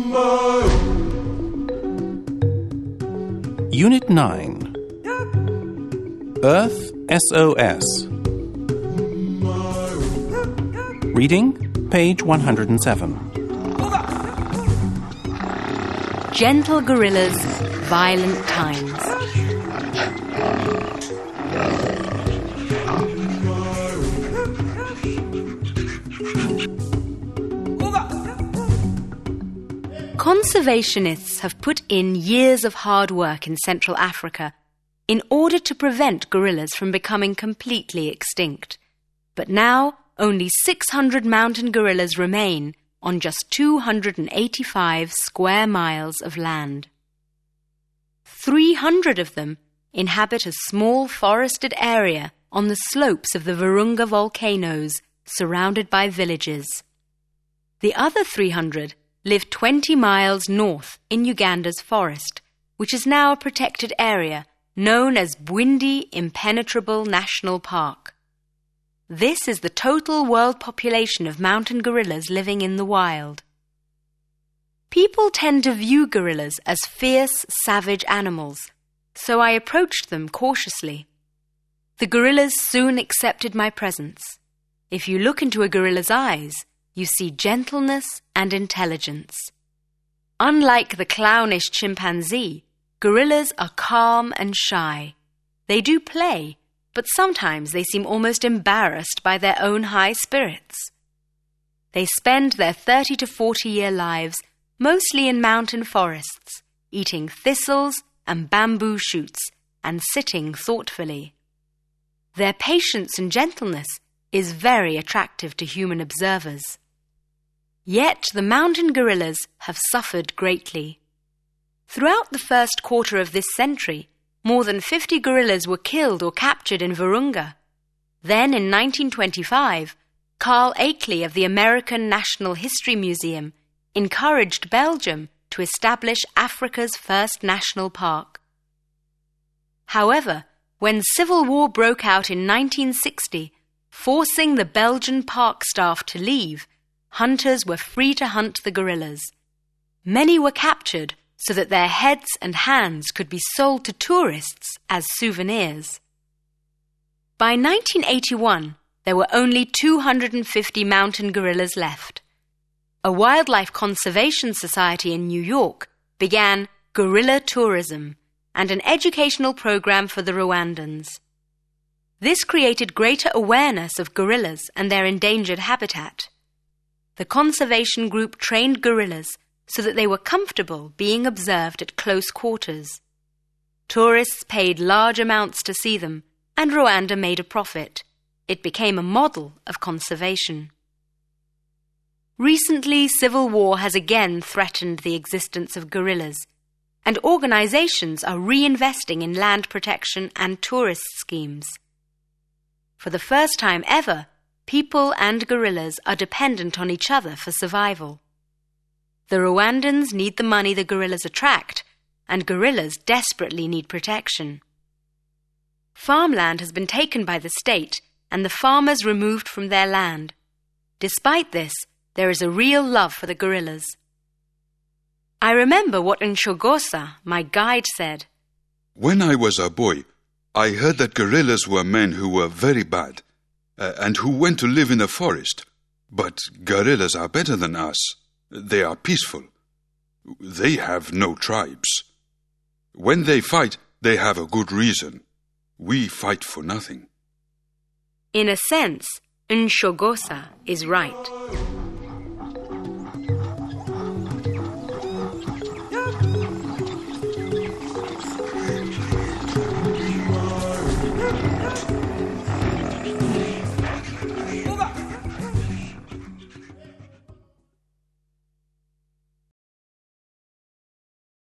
Unit 9. Earth SOS. Reading, page 107. Gentle gorillas, violent times. Conservationists have put in years of hard work in Central Africa in order to prevent gorillas from becoming completely extinct. But now, only 600 mountain gorillas remain on just 285 square miles of land. 300 of them inhabit a small forested area on the slopes of the Virunga volcanoes, surrounded by villages. The other 300 live 20 miles north in Uganda's forest, which is now a protected area known as Bwindi Impenetrable National Park. This is the total world population of mountain gorillas living in the wild. People tend to view gorillas as fierce, savage animals, so I approached them cautiously. The gorillas soon accepted my presence. If you look into a gorilla's eyes, you see gentleness and intelligence. Unlike the clownish chimpanzee, gorillas are calm and shy. They do play, but sometimes they seem almost embarrassed by their own high spirits. They spend their 30 to 40-year lives mostly in mountain forests, eating thistles and bamboo shoots and sitting thoughtfully. Their patience and gentleness is very attractive to human observers. Yet the mountain gorillas have suffered greatly. Throughout the first quarter of this century, more than 50 gorillas were killed or captured in Virunga. Then in 1925, Carl Akeley of the American National History Museum encouraged Belgium to establish Africa's first national park. However, when civil war broke out in 1960, forcing the Belgian park staff to leave, hunters were free to hunt the gorillas. Many were captured so that their heads and hands could be sold to tourists as souvenirs. By 1981, there were only 250 mountain gorillas left. A wildlife conservation society in New York began gorilla tourism and an educational program for the Rwandans. This created greater awareness of gorillas and their endangered habitat. The conservation group trained gorillas so that they were comfortable being observed at close quarters. Tourists paid large amounts to see them, and Rwanda made a profit. It became a model of conservation. Recently, civil war has again threatened the existence of gorillas, and organizations are reinvesting in land protection and tourist schemes. For the first time ever, people and gorillas are dependent on each other for survival. The Rwandans need the money the gorillas attract, and gorillas desperately need protection. Farmland has been taken by the state and the farmers removed from their land. Despite this, there is a real love for the gorillas. I remember what Nshogosa, my guide, said. When I was a boy, I heard that gorillas were men who were very bad, and who went to live in the forest. But gorillas are better than us. They are peaceful. They have no tribes. When they fight, they have a good reason. We fight for nothing. In a sense, Nshogosa is right.